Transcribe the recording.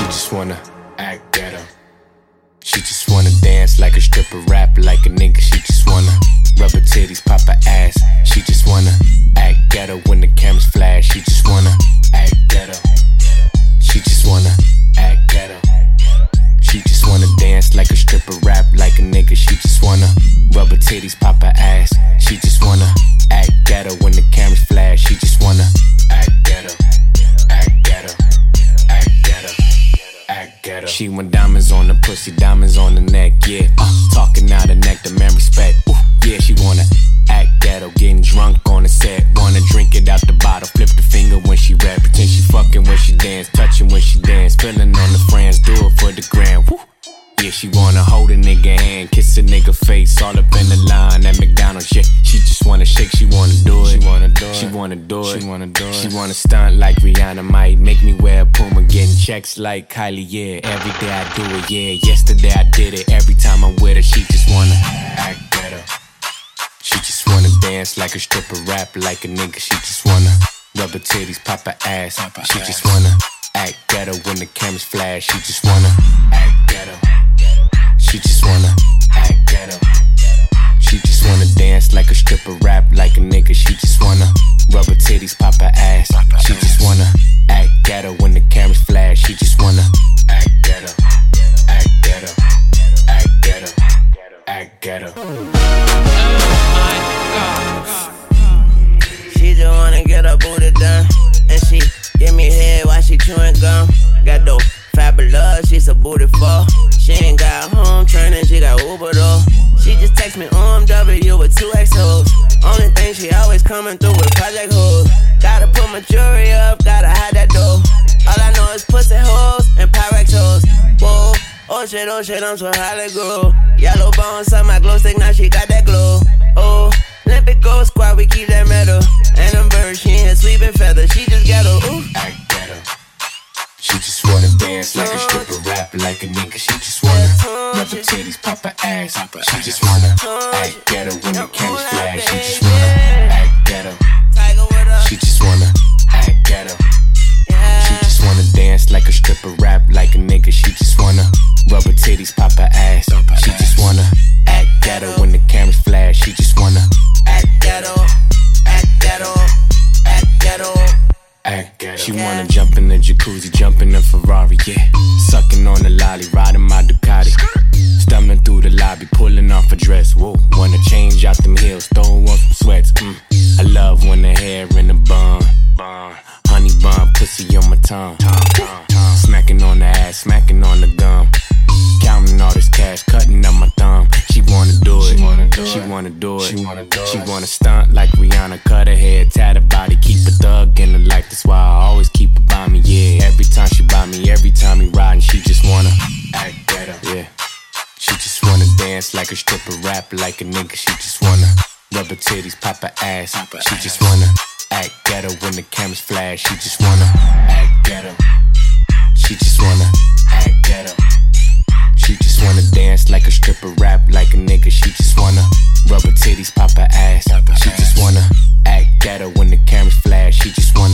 just wanna act ghetto. She just wanna dance like a stripper, rap like a nigga. She just wanna rub her titties, pop her ass. She just wanna act ghetto when the cameras flash. She just wanna act ghetto. She just wanna act ghetto. She just wanna dance like a stripper, rap like a nigga. She just wanna rub her titties, pop her ass. She just wanna act ghetto when the cameras flash. She just wanna act ghetto, act ghetto, act ghetto, act ghetto. She want diamonds on the pussy, diamonds on the neck, yeah. Talking out her neck, demand respect. Ooh, yeah, she wanna act ghetto, getting drunk on the set. Wanna drink it out the bottle, flip the finger when she rap. Pretend she fucking when she dance, touching when she dance. Feeling on the friends, do it for the gram. Woo. Yeah, she wanna hold a nigga hand, kiss a nigga face, all up in the line at McDonald's. Yeah, she just wanna shake, she wanna do it. She wanna do it. She wanna do it. She wanna do it. She wanna stunt like Rihanna, might make me wear a Puma, getting checks like Kylie. Yeah, every day I do it. Yeah, yesterday I did it. Every time I'm with her, she just wanna act better. She just wanna dance like a stripper, rap like a nigga. She just wanna rub her titties, pop her ass. She just wanna act ghetto when the cameras flash. She just wanna act ghetto. She just wanna act ghetto. She just wanna dance like a stripper, rap like a nigga. She just wanna rub her titties, pop her ass. She just wanna act ghetto when the cameras flash. She just wanna act ghetto, act ghetto, act ghetto, act ghetto. She just wanna get her booty done, and she give me head while she chewing gum. Got dope, fabulous, she's a booty fuck. She ain't got home training, she got Uber though. She just text me OMW with 2 X-Hoes. Only thing she always coming through with project hoes. Gotta put my jewelry up, gotta hide that dough. All I know is pussy hoes and Pyrex hoes. Whoa, oh shit, I'm so highly grow. Yellow bones on my glow stick, now she got that glow. Oh, Olympic gold squad, we keep that medal. And them birds, she ain't sweeping feather, she just got a ooh. Act ghetto. She just wanna dance like a stripper, rap like a nigga. She just wanna rub her titties, pop her ass. She just wanna act ghetto when the cameras flash. She just wanna act ghetto. She just wanna act ghetto. She just wanna dance like a stripper, rap like a nigga. She just wanna rub her titties, pop her ass. She just wanna act ghetto when the cameras flash. She just wanna act ghetto, act ghetto, act ghetto. She wanna jump in the jacuzzi, jump in the Ferrari, yeah. Sucking on the lolly, riding my Ducati. Stumbling through the lobby, pulling off a dress, whoa. Wanna change out them heels, throw on some sweats, I love when the hair in the bun. Honey bun, pussy on my tongue. Smacking on the ass, smacking on the gum. Counting all this cash, cutting up my thumb. She wanna do it, she wanna do it, she wanna do it. She wanna stunt like Rihanna, cut her hair, tat her body, keep a thug in her life. That's why I always keep her by me, yeah. Every time she by me, every time we riding, she just wanna act better, yeah. She just wanna dance like a stripper, rap like a nigga. She just wanna rub her titties, pop her ass. She just wanna act ghetto when the cameras flash. She just wanna act ghetto. She just wanna act ghetto. She just wanna dance like a stripper, rap like a nigga. She just wanna rub her titties, pop her ass. She just wanna act ghetto when the cameras flash. She just wanna